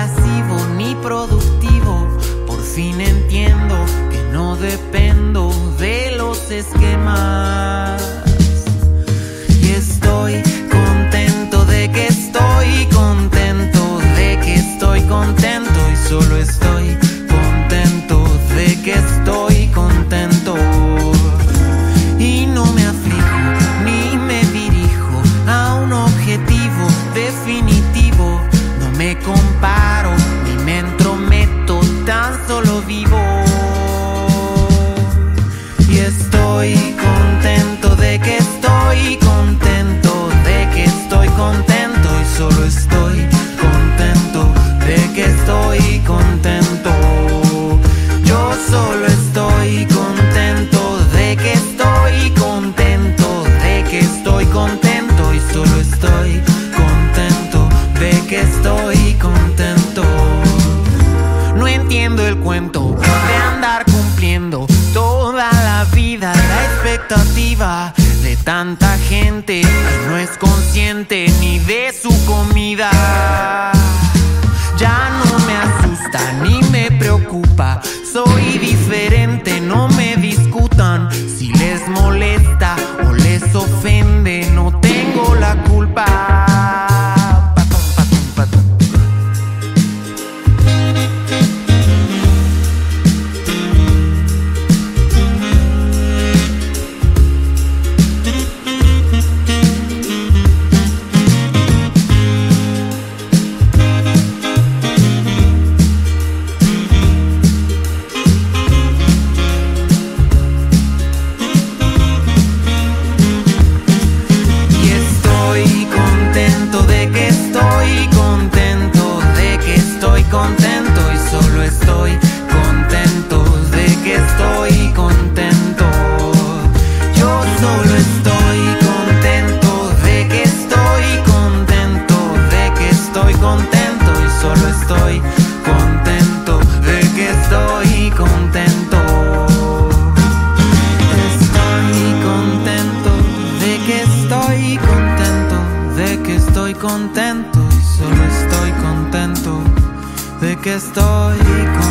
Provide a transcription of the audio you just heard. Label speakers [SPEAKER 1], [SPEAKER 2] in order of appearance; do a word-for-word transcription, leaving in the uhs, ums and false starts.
[SPEAKER 1] lascivo ni productivo. Por fin entiendo que no dependo de los esquemas. Y estoy contento de que estoy contento, de que estoy contento y solo estoy contento de que estoy contento. Y no me aflijo ni me dirijo a un objetivo definitivo. No me comparo ni me entrometo, tan solo vivo. Y estoy contento de que estoy contento, de que estoy contento y solo estoy contento de que estoy contento. Yo solo estoy contento de que estoy contento, de que estoy contento y solo estoy contento de que estoy contento. No entiendo el cuento de andar cumpliendo toda la vida la expectativa de tanta gente que no es consciente ni de su comida. Ya no me asusta ni me preocupa, soy diferente, no me discutan. Si les molesta o les ofende, no tengo la culpa. Patum, patum, patum. Contento y solo estoy contento de que estoy contento. Yo solo estoy contento de que estoy contento, de que estoy contento y solo estoy contento de que estoy contento. Estoy contento de que estoy contento, de que estoy contento y solo estoy contento de que estoy contento.